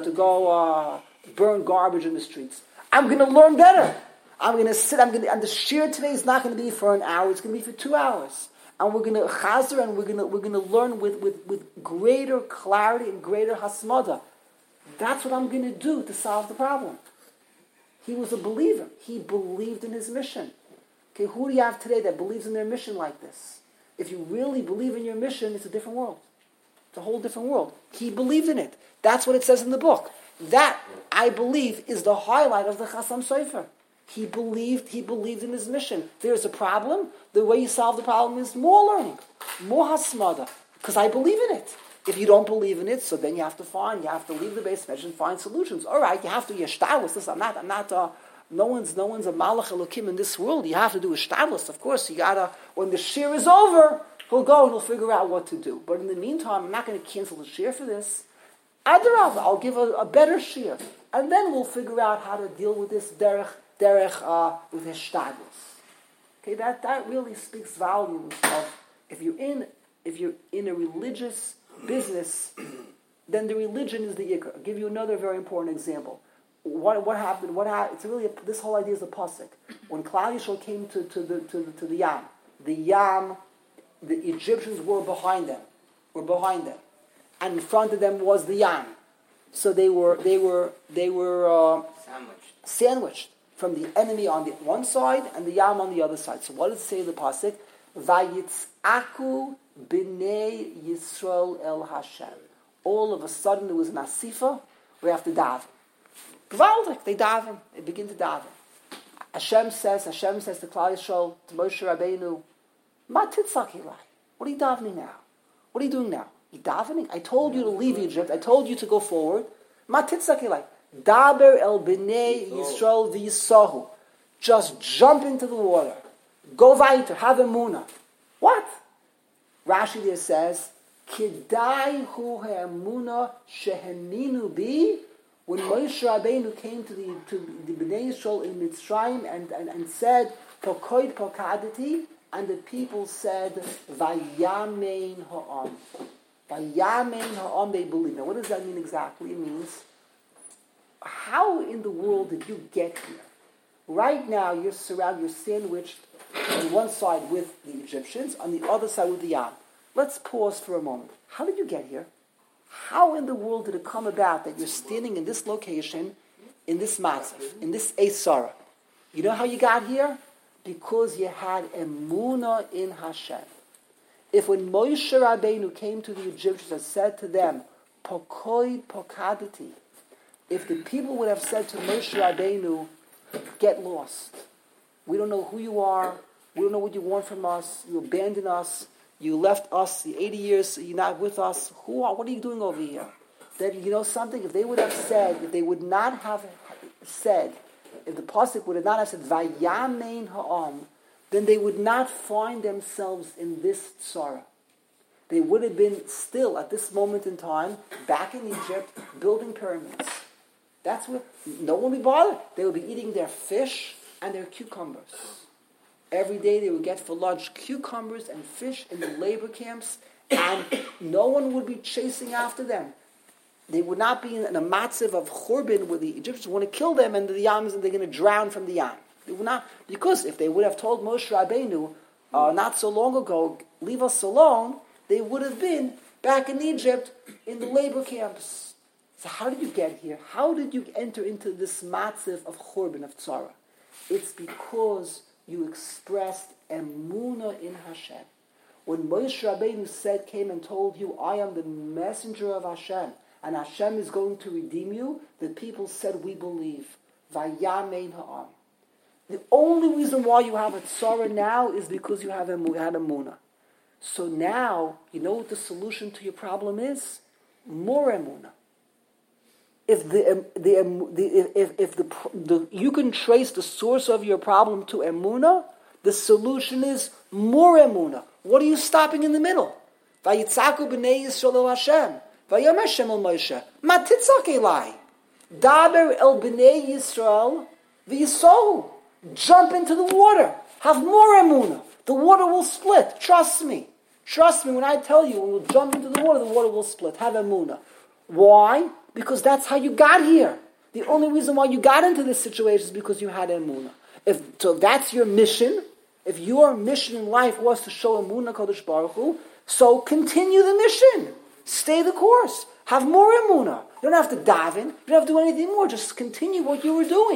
go burn garbage in the streets. I'm going to learn better. I'm going to sit. And the shir today is not going to be for an hour. It's going to be for 2 hours. And we're going to chazer, and we're going to learn with greater clarity and greater hasmada. That's what I'm going to do to solve the problem. He was a believer. He believed in his mission. Okay, who do you have today that believes in their mission like this? If you really believe in your mission, it's a different world. It's a whole different world. He believed in it. That's what it says in the book. That, I believe, is the highlight of the Chasam Sofer. He believed in his mission. There's a problem. The way you solve the problem is more learning, more hasmada, because I believe in it. If you don't believe in it, so then you have to leave the base measure and find solutions. All right, you have to yeshtalos. No one's a malach elokim in this world. You have to do yeshtalos. Of course, you gotta. When the shir is over, he'll go and he'll figure out what to do. But in the meantime, I'm not going to cancel the shir for this. Adarab, I'll give a better shir, and then we'll figure out how to deal with this derech with hishtadlus. Okay, that really speaks volumes of if you're in a religious business, then the religion is the ikr. I'll give you another very important example. What happened? It's really this whole idea is a pasuk. When Klal Yisrael came to the Yam, the Egyptians were behind them, and in front of them was the Yam. So they were sandwiched from the enemy on the one side and the Yam on the other side. So what does it say in the pasuk? Vayitzaku b'nei Yisrael el Hashem. All of a sudden there was an asifa. We have to daven. Gewaldig, they daven. They begin to daven. Hashem says to Klal Yisrael, to Moshe Rabbeinu, Ma titzak ilai. What are you davening now? What are you doing now? You davening? I told you to leave Egypt. I told you to go forward. Ma titzak ilai. Daber el b'nei Yisrael v'yisahu. Just jump into the water. Go weiter. Have emunah. What? Rashi there says, Kidai hu ha'emunah sheheninu bi. When Moshe Rabbeinu came to the Bnei Yisrael in Mitzrayim and said, Pokoid pokadati, and the people said, Vayamein ha'am. Vayamein ha'am, they believe. Now what does that mean exactly? It means, how in the world did you get here? Right now you're sandwiched on one side with the Egyptians, on the other side with the Yam. Let's pause for a moment. How did you get here? How in the world did it come about that you're standing in this location, in this matzah, in this Eisara? You know how you got here? Because you had emunah in Hashem. If when Moshe Rabbeinu came to the Egyptians and said to them, Pokoid pokadati, if the people would have said to Moshe Rabbeinu, get lost. We don't know who you are. We don't know what you want from us. You abandoned us. You left us the 80 years. You're not with us. What are you doing over here? That you know something? If they would have said, if the pasuk would have not have said Vayamein ha'am, then they would not find themselves in this tzara. They would have been still at this moment in time back in Egypt building pyramids. That's what no one would be bothered. They would be eating their fish and their cucumbers. Every day they would get for lunch cucumbers and fish in the labor camps, and no one would be chasing after them. They would not be in a matziv of churban where the Egyptians want to kill them and the Yams and they're going to drown from the Yam. They would not, because if they would have told Moshe Rabbeinu not so long ago, leave us alone, they would have been back in Egypt in the labor camps. So how did you get here? How did you enter into this matziv of churban, of tzara? It's because you expressed emunah in Hashem. When Moshe Rabbeinu came and told you, I am the messenger of Hashem, and Hashem is going to redeem you, the people said, we believe. Vayamein ha'am. The only reason why you have a tzara now is because you had emunah. So now, you know what the solution to your problem is? More emunah. If you can trace the source of your problem to emunah, the solution is more emunah. What are you stopping in the middle? Vayitzaku b'nei Yisrael el Hashem. Vayom Hashem el Moshe. Ma titzak elai. Daber el b'nei Yisrael v'yisohu. Jump into the water. Have more emunah. The water will split. Trust me. Trust me when I tell you, when you jump into the water will split. Have emunah. Why? Because that's how you got here. The only reason why you got into this situation is because you had emunah. So that's your mission. If your mission in life was to show emunah Kodesh Baruch Hu, so continue the mission. Stay the course. Have more emunah. You don't have to daven. You don't have to do anything more. Just continue what you were doing.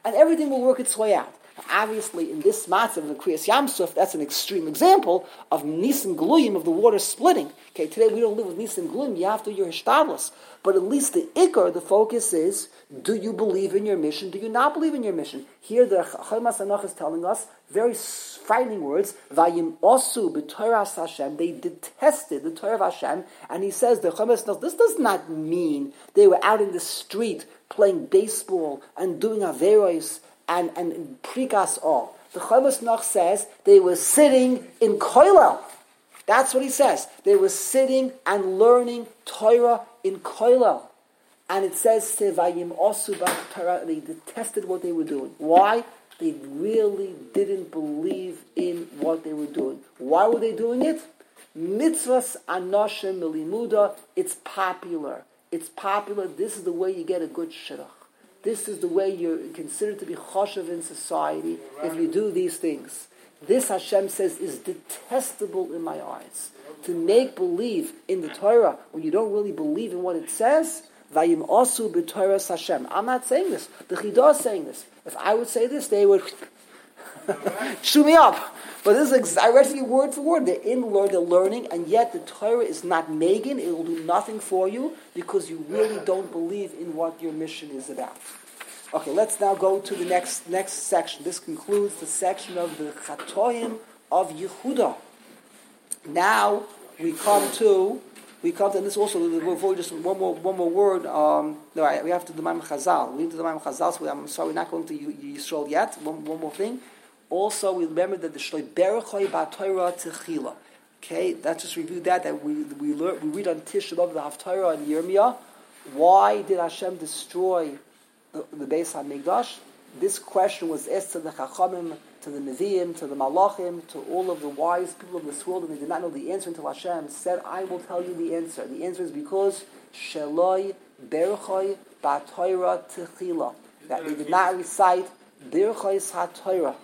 and everything will work its way out. Obviously, in this matzah of the Kriyas Yamsuf, that's an extreme example of Nisim Gluyim, of the water splitting. Okay, today we don't live with Nisim Gluyim, you have to do your Hishtadlus. But at least the Ikar, the focus is, do you believe in your mission? Do you not believe in your mission? Here the Chaymas Anach is telling us very frightening words, Vayim Osu b'Torah Hashem, they detested the Torah of Hashem, and he says, the Chaymas Anach, this does not mean they were out in the street playing baseball and doing Averos, and prikas all. The Chaymas Noch says they were sitting in koilel. That's what he says. They were sitting and learning Torah in koilel. And it says, Sevayim osu b'Torah, they detested what they were doing. Why? They really didn't believe in what they were doing. Why were they doing it? Mitzvahs anoshim milimuda, it's popular. It's popular. This is the way you get a good shidduch. This is the way you're considered to be choshev in society if you do these things. This, Hashem says, is detestable in my eyes. To make believe in the Torah when you don't really believe in what it says, Vayim osu b'Torah Hashem. I'm not saying this. The Chidah is saying this. If I would say this, they would chew me up. But this is I read to you word for word. They're learning, and yet the Torah is not Megan. It will do nothing for you because you really don't believe in what your mission is about. Okay, let's now go to the next section. This concludes the section of the Chatoim of Yehuda. Now we come to, and this also, before just one more word. We have to do the Maim Chazal. We need to do the Maim Chazal. So I'm sorry, we're not going to Yisrael yet. One more thing. Also, we remember that the Shloi Berachoi Ba'Torah Techila. Okay, let's just review that we read on Tisha B'Av the Haftarah and Yirmiyah. Why did Hashem destroy the Beis HaMikdash? This question was asked to the Chachamim, to the Nevi'im, to the Malachim, to all of the wise people of this world, and they did not know the answer until Hashem said, I will tell you the answer. The answer is because Sheloi Berachoi Ba'Torah Techila. That they did not recite Berachoi HaTorah.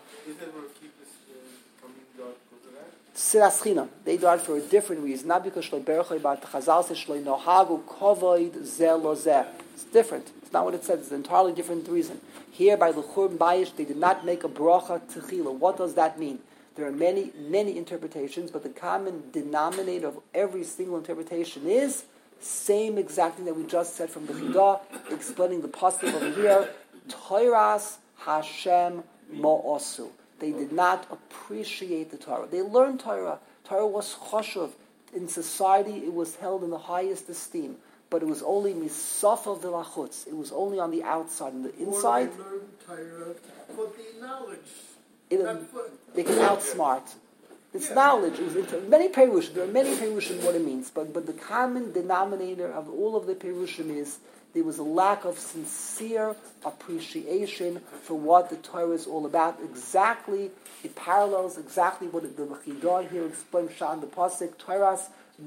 Siras Chinam. They died for a different reason, not because Shloi Berachoi, but Chazal says Shloi Nohagu Kovoid Zeh Lo Zeh. It's different. It's not what it says. It's an entirely different reason. Here by the Churban Bayish, they did not make a bracha techila. What does that mean? There are many, many interpretations, but the common denominator of every single interpretation is same exact thing that we just said from the Chidah, explaining the pasuk over here. Toiras Hashem Mo'osu. They did not appreciate the Torah. They learned Torah. Torah was choshev. In society, it was held in the highest esteem. But it was only misafa v'lachutz. It was only on the outside. And the inside, they learned Torah for the knowledge. They can outsmart. It's knowledge. It was many perushim. There are many perushim what it means. But the common denominator of all of the perushim is there was a lack of sincere appreciation for what the Torah is all about. Exactly, it parallels exactly what the Chidah here explains in the pasuk. Toras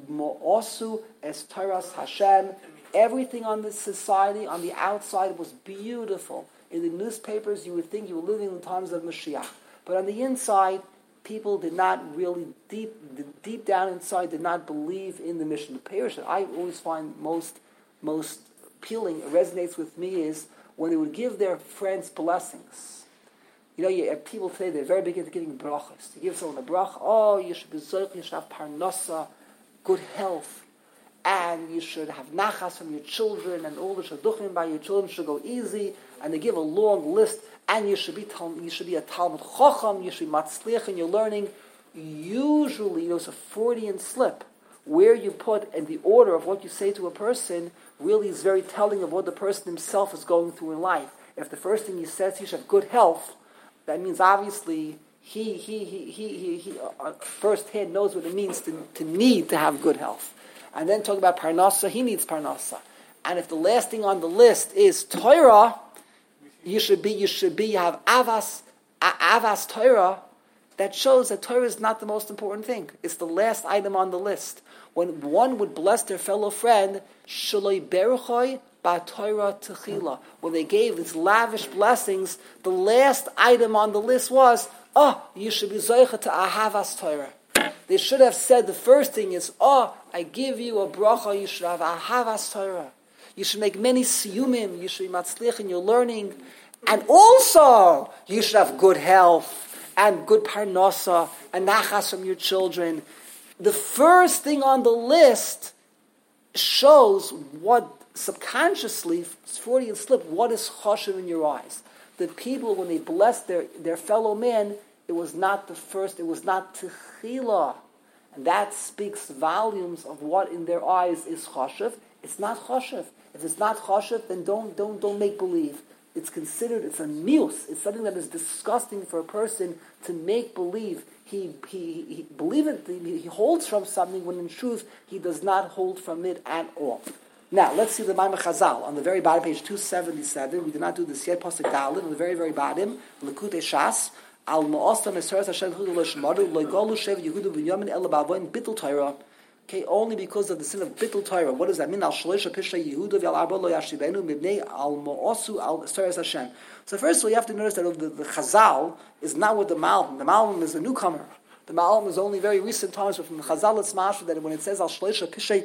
mo'osu es Toras Hashem. Everything on the society, on the outside, was beautiful. In the newspapers, you would think you were living in the times of Mashiach. But on the inside, people did not really, deep down inside, did not believe in the mission. The parish that I always find most appealing, resonates with me, is when they would give their friends blessings. You know, you have people today, they're very big into giving brachas. To give someone a bracha, oh, you should be zoich, you should have parnasa, good health, and you should have nachas from your children, and all the shaduchim by your children should go easy, and they give a long list, and you should be a Talmud Chacham, you should be matzliach in your learning. Usually, there's a Freudian slip where you put in the order of what you say to a person really is very telling of what the person himself is going through in life. If the first thing he says he should have good health, that means obviously he firsthand knows what it means to need to have good health. And then talk about parnasa, he needs parnasa. And if the last thing on the list is Torah, you have avas Torah. That shows that Torah is not the most important thing. It's the last item on the list. When one would bless their fellow friend, Shaloi Berachoi Ba'Torah Techila. When they gave these lavish blessings, the last item on the list was, you should be Zoicha to Ahavas Torah. They should have said the first thing is, I give you a bracha, you should have Ahavas Torah. You should make many siyumim, you should be matzlich in your learning, And also, you should have good health and good parnasa and nachas from your children. The first thing on the list shows what subconsciously, Freudian slip, what is chashuv in your eyes. The people, when they blessed their fellow man, it was not the first, it was not techila. And that speaks volumes of what in their eyes is chashuv. It's not chashuv. If it's not chashuv, then don't make believe. It's considered, it's a mius. It's something that is disgusting for a person to make believe. He believe it, he holds from something when in truth he does not hold from it at all. Now, let's see the Maimon Chazal on the very bottom, page 277. We did not do this yet. Pasuk Daled on the very, very bottom. Lekutei Shas. Al Mo'ostam Eseres Hashem Chudu L'Shemadu Lo'Golu Shev Yehuda V'Yomin Ela Ba'avoin Bittul Torah. Okay, only because of the sin of Bittul Torah. What does that mean? Al Shloisha Pisha Yehuda V'Al Arba Lo Yashivenu Mibnei Al Mo'osu Al Eseres Hashem. So first of all, you have to notice that the Chazal is not with the Malbim. The Malbim is a newcomer. The Malbim is only very recent times, but from the Chazal it's mashma that when it says Al Shloisha Pisha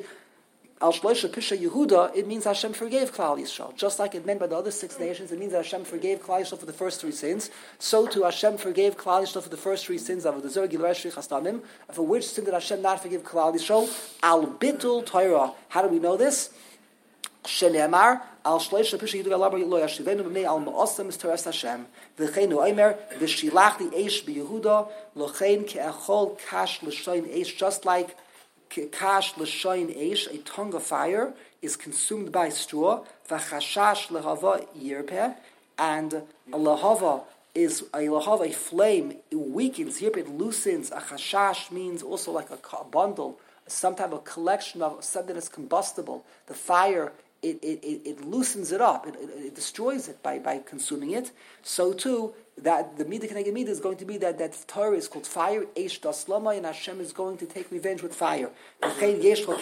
Yehuda, it means Hashem forgave Klal Yisrael. Just like it meant by the other 6 nations, it means that Hashem forgave Klal Yisrael for the first 3 sins. So too, Hashem forgave Klal Yisrael for the first 3 sins of the Zer Gilui Shri Chastamim. For which sin did Hashem not forgive Klal Yisrael? Al Bitul Torah. How do we know this? Shene'amar Al Shloisha Pisha Yehuda Al Lo Yashivenu B'nei Al Ma'osam Teres Hashem V'cheinu Omer V'shilachti Eish BeYehuda Lochein Ke'echol Kash L'Shoin Eish. Just like Kash l'shoyin eish, a tongue of fire, is consumed by straw. V'chashash lehava yirpeh, and a lehava, a flame. It weakens. Yirpeh, it loosens. A chashash means also like a bundle, some type of collection of something that's combustible. The fire, it loosens it up. It destroys it by consuming it. So too, that the midah keneged midah is going to be that Torah is called fire, eish daslama, and Hashem is going to take revenge with fire. What? Yeah. Is there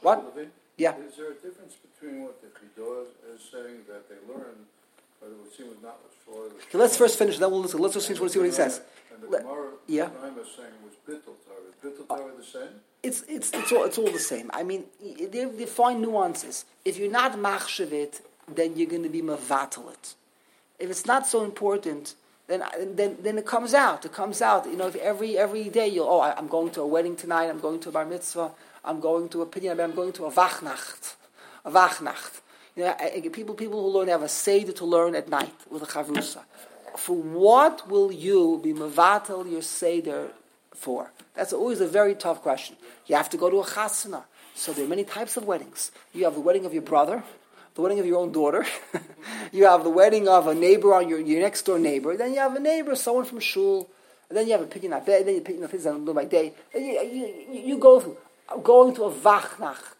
a difference between what the Chidah is saying that they learned, but it would seem was not what Okay, let's first finish. Then we'll listen. Let's just finish. We'll see what he says. And the Gemara, yeah. was saying was bittul Torah. Is bittul Torah the same? It's all the same. I mean, they find nuances. If you're not machshavit, then you're going to be mavatalit. If it's not so important, then it comes out. It comes out. You know, if every day I'm going to a wedding tonight. I'm going to a bar mitzvah. I'm going to a pinyan. I'm going to a vachnacht. You know, people who learn have a seder to learn at night with a chavrusa. For what will you be mevatel your seder for? That's always a very tough question. You have to go to a chasana. So there are many types of weddings. You have the wedding of your brother, the wedding of your own daughter. You have the wedding of a neighbor on your next door neighbor. Then you have a neighbor, someone from shul. And then you have a pidyon abed. Then you pidyon on by day. You go through. I'm going to a vachnacht.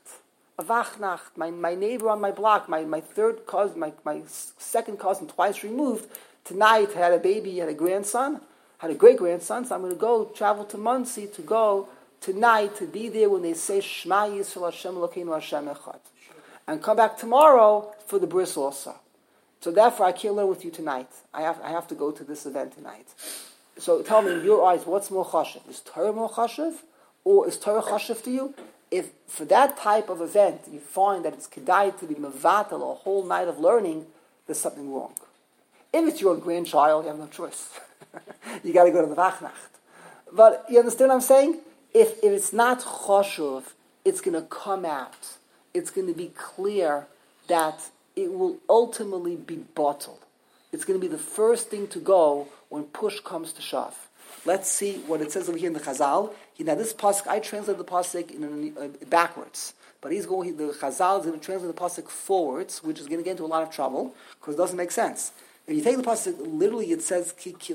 My neighbor on my block, my third cousin, my second cousin, twice removed, tonight had a baby, had a grandson, had a great grandson. So I'm going to travel to Muncie to go tonight to be there when they say Shema Yisrael Hashem Elokeinu Hashem Echad, and come back tomorrow for the bris also. So therefore, I can't learn with you tonight. I have to go to this event tonight. So tell me, in your eyes, what's more chashuv? Is Torah more chashuv, or is Torah chashuv to you? If for that type of event you find that it's kedai to be mevatel a whole night of learning, there's something wrong. If it's your grandchild, you have no choice. You got to go to the vachnacht. But you understand what I'm saying? If it's not chashuv, it's going to come out. It's going to be clear that it will ultimately be bottled. It's going to be the first thing to go when push comes to shove. Let's see what it says over here in the Chazal. Now this pasuk, I translate the pasuk backwards, but the Chazal is going to translate the pasuk forwards, which is going to get into a lot of trouble because it doesn't make sense. If you take the pasuk literally, it says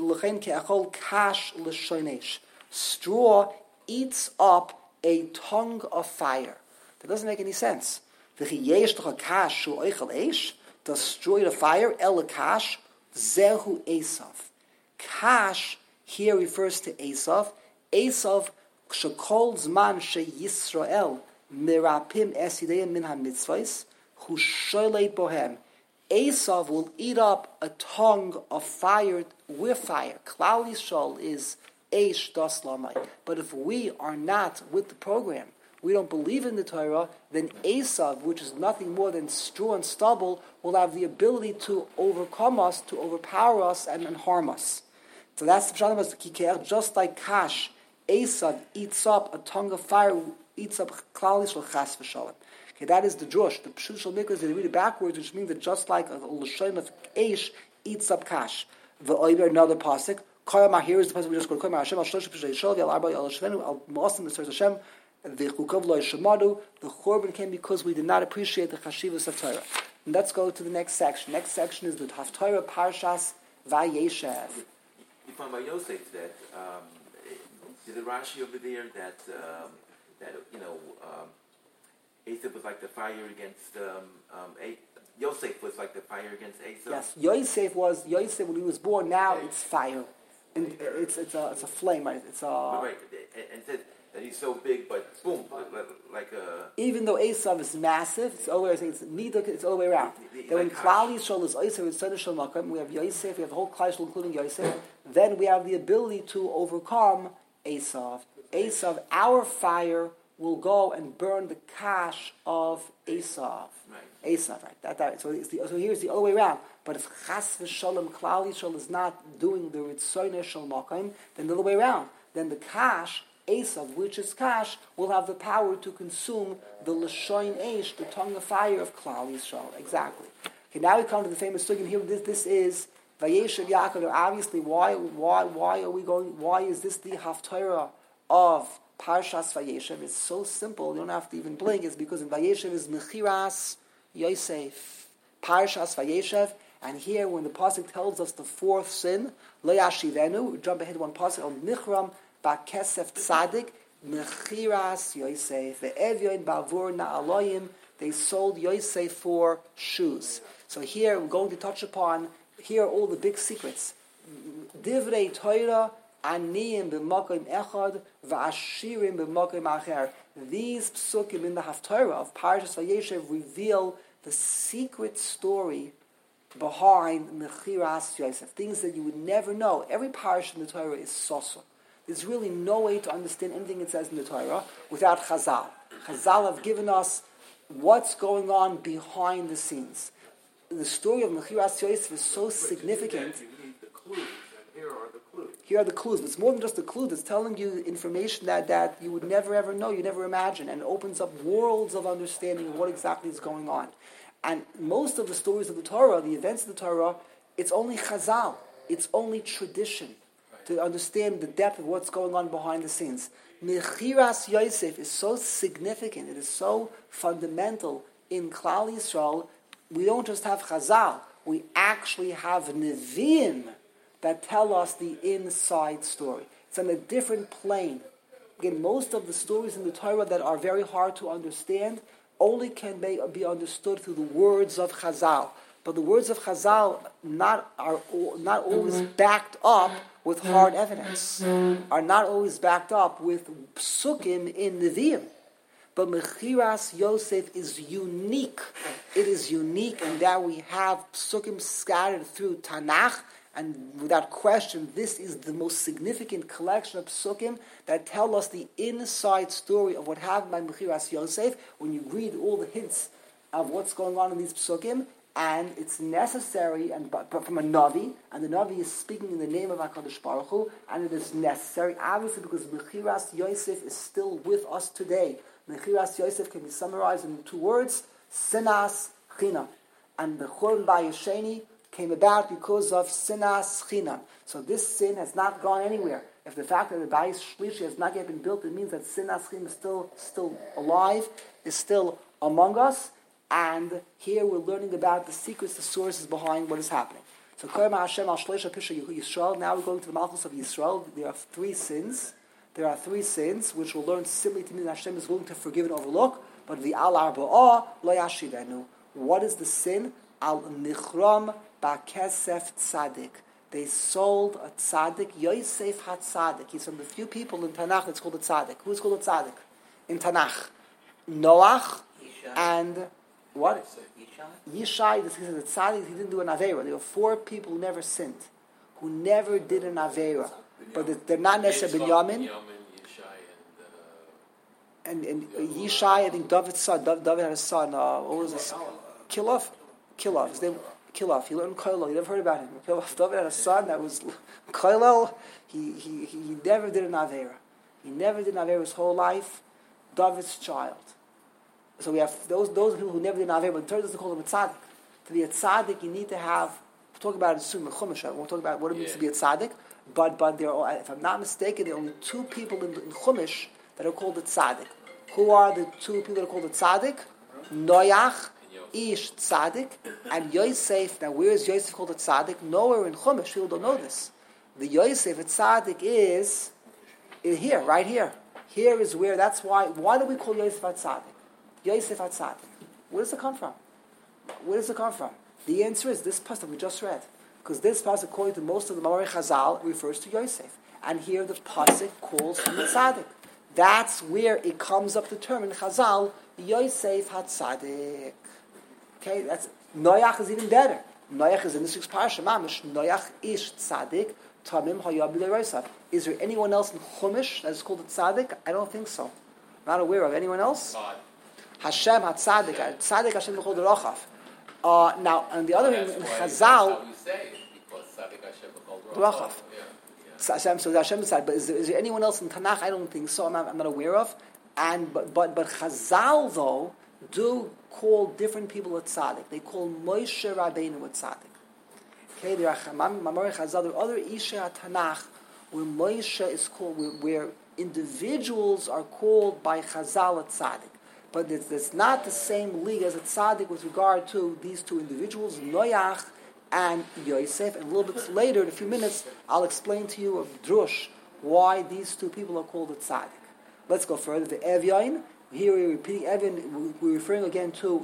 kash l'shonesh. Straw eats up a tongue of fire. That doesn't make any sense. Does straw eat a fire? El kash zehu esav. Kash here refers to Esav. Esav shekol zman she Yisrael mirapim esideim min hamitzvos hu sholeit bohem. Esav will eat up a tongue of fire with fire. Klal Yisrael is eish das lamai. But if we are not with the program, we don't believe in the Torah, then Esav, which is nothing more than straw and stubble, will have the ability to overcome us, to overpower us, and harm us. So that's the Pshat of Kikech. Just like Kash, Esav eats up a tongue of fire, eats up Klal Yisrael Chas v'Shalom. Okay, that is the Drush. The Pshut Shal Mikra is they read it backwards, which means that just like a L'shem of Eish eats up Kash. The Oiber, another pasuk. Koyamah, here is the pasuk we just quoted. Koyamah Hashem al Shlosh P'shay Yishol V'al Arba Yal Shvenu Al Moasim the Source Hashem V'chukav Lo Yishemadu. The Chorban came because we did not appreciate the Chashivas of Torah. And let's go to the next section. Next section is the Haftorah Parshas Vayeshev. You find by Yosef that did the Rashi over there that Esav was like the fire against Yosef was like the fire against Esav. Yes, Yosef when he was born. Now it's fire, and it's a flame, right? It's right, and said that he's so big, but boom, like a. Even though Esav is massive, it's all the way. It's all the way around. Then when Klal Yisrael is Yosef, it's Tzaddik Shel Makom. We have Yosef. We have the whole Klal Yisrael, including Yosef. Then we have the ability to overcome Esav. Esav, our fire will go and burn the cash of Esav. Right. Esav, right? So here's the other way around. But if Chas v'Shalom Klal Yisrael is not doing the Ritzoyneh Shel Makom, then the other way around. Then the cash, Esav, which is cash, will have the power to consume the L'shoin Eish, the tongue of fire of Klal Yisrael. Exactly. Okay, now we come to the famous sugya here. This is Vayeshev Yaakov. Obviously, why are we going? Why is this the Haftorah of Parshas Vayeshev? It's so simple, you don't have to even blink. It's because in Vayeshev is Mechiras Yosef. Parshas Vayeshev, and here when the pasuk tells us the fourth sin, Lo Yashivenu, we jump ahead one pasuk on Nichram Bakesef Tzadik, Mechiras Yosef, Ve'evyoin Bavur Na'aloyim, they sold Yosef for shoes. So here we're going to touch upon, here are all the big secrets. Divrei Torah, Aniyim b'makom echad, v'ashirim b'makom acher. These psukim in the Haftorah of Parshas Vayeshev reveal the secret story behind Mechiras Yosef, things that you would never know. Every parsha in the Torah is sosa. There's really no way to understand anything it says in the Torah without Chazal. Chazal have given us what's going on behind the scenes. The story of Mechiras Yosef is so significant. You need the clues, and here are the clues. Here are the clues. But it's more than just the clues. It's telling you information that you would never ever know, you never imagine, and it opens up worlds of understanding of what exactly is going on. And most of the stories of the Torah, the events of the Torah, it's only Chazal. It's only tradition to understand the depth of what's going on behind the scenes. Mechiras Yosef is so significant. It is so fundamental in Klal Yisrael. We don't just have Chazal. We actually have Nevi'im that tell us the inside story. It's on a different plane. Again, most of the stories in the Torah that are very hard to understand only can be understood through the words of Chazal. But the words of Chazal are not always backed up with hard evidence, are not always backed up with psukim in Nevi'im. But Mechiras Yosef is unique. It is unique in that we have psukim scattered through Tanakh, and without question, this is the most significant collection of psukim that tell us the inside story of what happened by Mechiras Yosef. When you read all the hints of what's going on in these psukim, and it's necessary, but from a Navi, and the Navi is speaking in the name of HaKadosh Baruch Hu, and it is necessary, obviously, because Mechiras Yosef is still with us today. Mechiras Yosef can be summarized in 2 words: Sinas Chinam. And the Churban Bayis Sheni came about because of Sinas Chinam. So this sin has not gone anywhere. If the fact that the Bayis Shlishi has not yet been built, it means that Sinas Chinam is still alive, is still among us. And here we're learning about the secrets, the sources behind what is happening. So Koyamah Hashem al Shloisha Pisha Yisrael. Now we're going to the Malchus of Yisrael. There are 3 sins. There are 3 sins which we'll learn simply to mean that Hashem is willing to forgive and overlook. But the al arba'ah lo yashivenu. What is the sin? Al nichram bakesef tzadik. They sold a tzaddik, Yosef HaTzadik. He's from the few people in Tanakh that's called a tzaddik. Who's called a tzaddik in Tanakh? Noach and what? Yishai. This is a tzaddik. He didn't do an aveira. There were 4 people who never sinned, who never did an aveira. But they're not necessarily Binyamin. and Yishai, I think David's son. David had a son. What was this? Kilov. His name Kilov. He learned Koilel. You never heard about him. David had a son that was Koilel. He never did an Aveira. He never did an Aveira his whole life. David's child. So we have those people who never did an Aveira, but the Torah doesn't call them a tzaddik. To be a tzaddik, you need to have. We'll talk about it soon. We'll talk about what it means to be a tzaddik. But there are, if I'm not mistaken, there are only two people in Chumash that are called a tzaddik. Who are the two people that are called a tzaddik? Noach, Ish tzaddik, and Yosef. Now, where is Yosef called a tzaddik? Nowhere in Chumash. People don't know this. The Yosef, a tzaddik, is here, right here. Here is where. That's why. Why do we call Yosef a tzaddik? Yosef a tzaddik. Where does it come from? The answer is this pasuk we just read. Because this pasuk, according to most of the Mamari Chazal, refers to Yosef. And here the pasuk calls him the tzaddik. That's where it comes up the term in Chazal, Yosef HaTzadik. Okay, that's Noach is even better. Noach is in this week's parasha, Mamish. Noach ish tzaddik, tamim hayab b'leirosav. Is there anyone else in Chumash that is called a tzaddik? I don't think so. Not aware of anyone else. God. Hashem HaTzadik, tzaddik Hashem b'chol derachaf. Now, on the other hand, in Chazal, That's how we say it, because tzaddik Hashem b'chol derachaf. Yeah. So Hashem said, but is there anyone else in Tanakh? I don't think so. I'm not aware of. But Chazal though do call different people a tzaddik. They call Moshe Rabbeinu a tzaddik. Okay, there are Mamari Chazal. There are other Isha Tanakh where Moshe is called, where individuals are called by Chazal a tzaddik. But it's not the same league as a tzaddik with regard to these two individuals, Noach and Yosef. And a little bit later, in a few minutes, I'll explain to you of Drush why these two people are called a tzaddik. Let's go further. The Evyain. Here we're repeating Evin. We're referring again to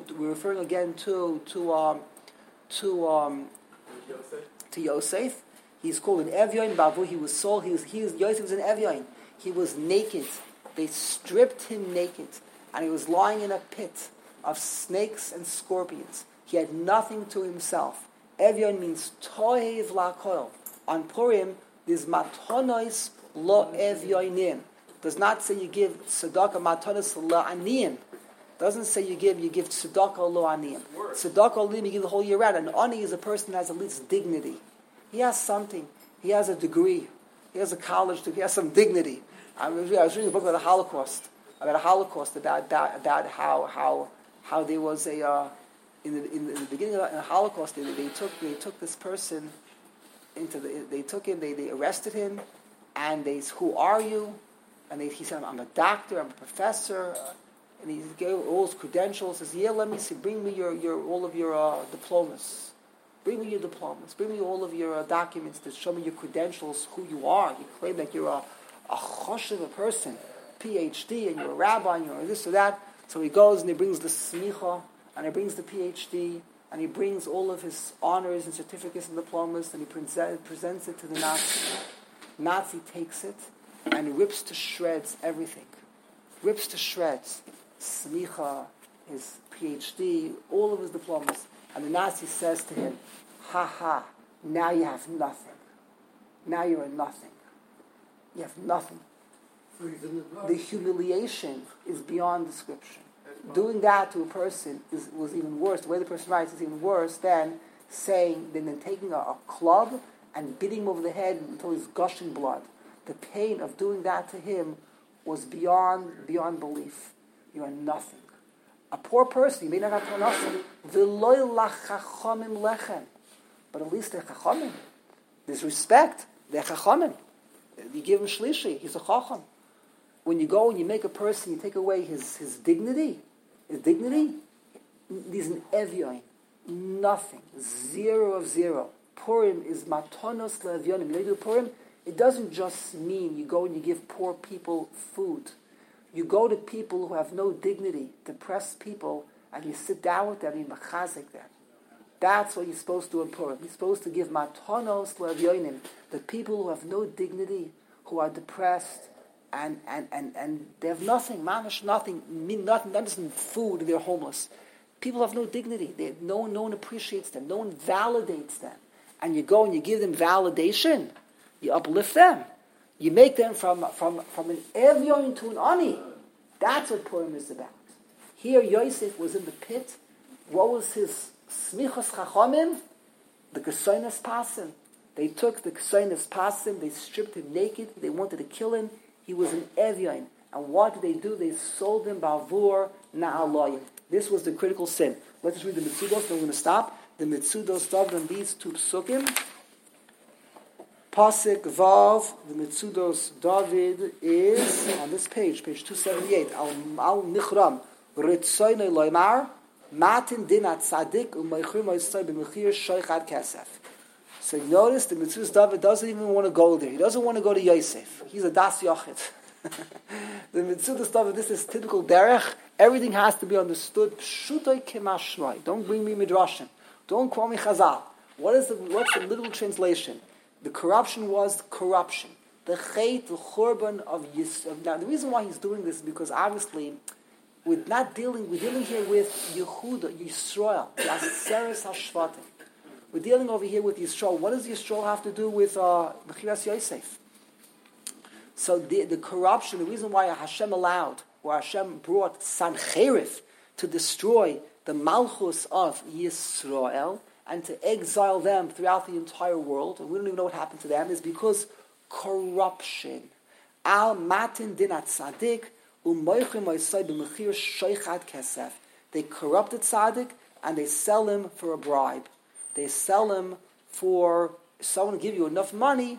Yosef. He's called an Evyain. Bavu. He was sold. Yosef was an Evyain. He was naked. They stripped him naked, and he was lying in a pit of snakes and scorpions. He had nothing to himself. Evyon means tohev la'kol. On Purim, there's matonos lo evyonim. Does not say you give tzedakah matonos la'aniyim. Doesn't say you give tzedakah lo aniyim. Tzedakah lo aniyim you give the whole year round. An ani is a person that has at least dignity. He has something. He has a degree. He has a college degree. He has some dignity. I was reading a book about the Holocaust. About how there was a in the beginning of the Holocaust they took this person they arrested him, and who are you? And he said, I'm a doctor, I'm a professor, and he gave all his credentials. He says, yeah, let me see, bring me all of your diplomas. Bring me your diplomas. Bring me all of your documents that show me your credentials, who you are. You claim that you're a choshev person, PhD, and you're a rabbi, and you're this or that. So he goes and he brings the smicha, and he brings the PhD, and he brings all of his honors and certificates and diplomas, and he presents it to the Nazi. Nazi takes it and rips to shreds everything. Rips to shreds. Smicha, his PhD, all of his diplomas. And the Nazi says to him, ha ha, now you have nothing. Now you're a nothing. You have nothing. The humiliation is beyond description. Doing that to a person was even worse. The way the person writes is even worse than taking a club and beating him over the head until he's gushing blood. The pain of doing that to him was beyond belief. You are nothing. A poor person, you may not have nothing. But at least they're chachamim. There's respect. They're chachamim. You give him shlishi. He's a chacham. When you go and you make a person, you take away his dignity. His dignity, he's an evyoin. Nothing. 0 of 0. Purim is matonos le'evyonim. You do Purim, it doesn't just mean you go and you give poor people food. You go to people who have no dignity, depressed people, and you sit down with them and you machazik them. That's what you're supposed to do in Purim. You're supposed to give matonos le'evyonim, the people who have no dignity, who are depressed, and they have nothing, mamish nothing, nothing, not just food, they're homeless. People have no dignity. No one appreciates them. No one validates them. And you go and you give them validation. You uplift them. You make them from an evyon to an ani. That's what Purim is about. Here Yosef was in the pit. What was his smichos chachamim? The Kesonis Pasim. They took the Kesonis Pasim, they stripped him naked, they wanted to kill him. He was an Evian. And what did they do? They sold him bavur na'aloyim. This was the critical sin. Let's read the Mitzudos, then we're going to stop. The Mitzudos David on these two psukim. Pasik Vav, the Mitzudos David is on this page 278. Al Nichram, Ritzoynei Loimar, Matin Dinat Tzadik, Umaychir Moisai B'Mechir Shoichad Kesef. So notice the Mitzudos David doesn't even want to go there. He doesn't want to go to Yosef. He's a Das Yochid. The Mitzudos David, this is typical derech. Everything has to be understood. Pshutoi kemashmai. Don't bring me midrashim. Don't call me chazal. What's the literal translation? The corruption was corruption. The chait, the churban of Yisrael. Now, the reason why he's doing this is because obviously we're dealing here with Yehuda, Yisrael, the Aseres HaShvatim. We're dealing over here with Yisrael. What does Yisrael have to do with Mechiras Yosef? So the corruption, the reason why Hashem allowed, or Hashem brought Sancherif to destroy the Malchus of Yisrael and to exile them throughout the entire world, and we don't even know what happened to them, is because corruption. Al matin dinat tzadik u'moichim oisai b'mechir shoichat kesef. They corrupted tzaddik and they sell him for a bribe. They sell him for someone to give you enough money.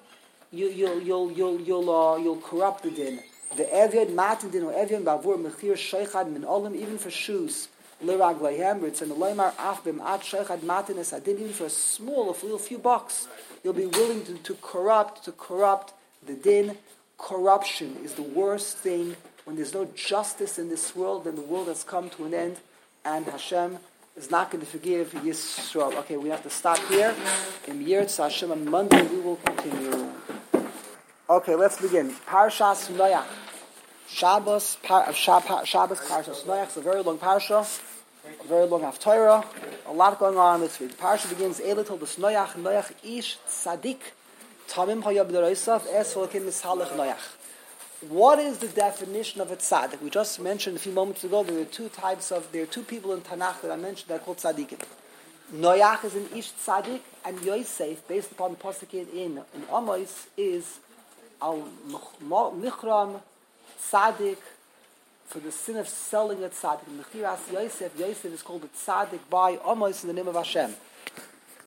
You'll corrupt the din. The evian matin din or evian bavur mechir shoichat min olim, even for shoes. L'raglayhem, it's in the loymar afbim at shoichat matin esadin, even for a few bucks. You'll be willing to corrupt the din. Corruption is the worst thing. When there's no justice in this world, then the world has come to an end, and Hashem is not going to forgive Yisrael. Okay, we have to stop here. In Yirtz Hashem on Monday we will continue. Okay, let's begin. Parshas Noach. Shabbos Parshas Noach. It's a very long parsha, a very long Haftorah, a lot going on. Let's read. The parsha begins. Eila told us Noach ish tzadik tamim hayab deroisav es v'lokim mishalach Noach. What is the definition of a tzaddik? We just mentioned a few moments ago there are two people in Tanakh that I mentioned that are called tzaddikim. Noach is an ish tzaddik, and Yosef, based upon the pasuk in Amos, is al michram tzaddik for the sin of selling a tzaddik. Mechiras Yosef is called a tzaddik by Amos in the name of Hashem.